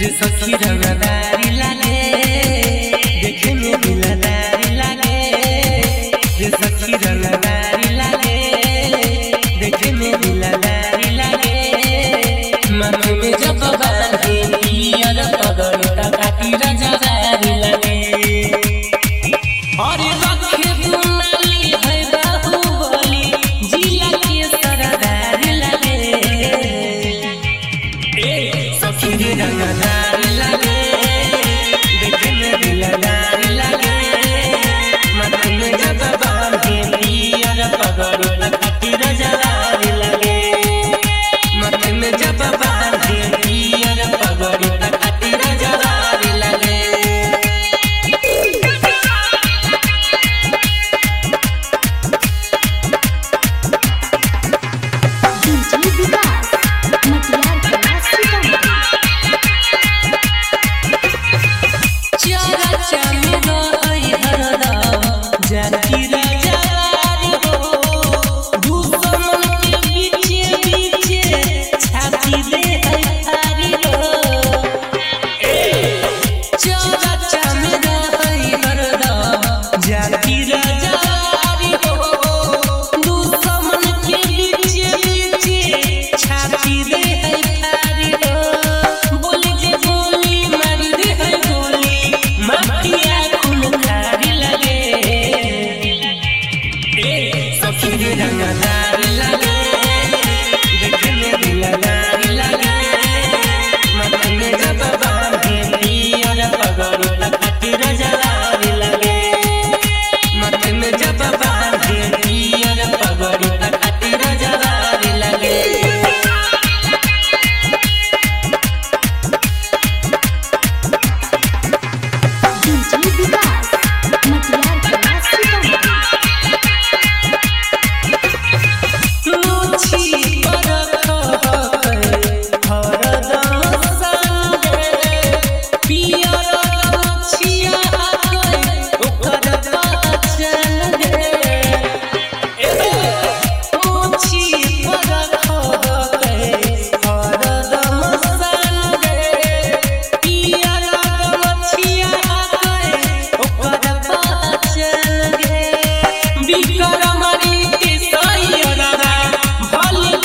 रे सखी रंगदारी लागे देखे में दिलदारी लागे रे सखी रंगदारी लागे देखे में दिलदारी लागे मन में जब बांधे पियर पगड़ता काटी रंगदारी लागे और रखे बुनाली है बाहुबली जिला के सरदारी लागे सखी रंगदारी लागे देखे में दिलदारी लागे मन में जब बांधे पियर पगड़ता काटी रंगदारी लागे मन में जब बांधे पियर पगड़ता काटी रंगदारी लागे रंगदारी लागे देखे में दिलदारी लागे मन में जब बांधे पियर पगड़ता काटी रंगदारी लागे मन में जब बांधे पियर पगड़ता काटी रंगदारी लागे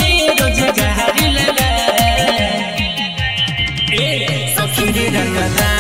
सखी रंगदारी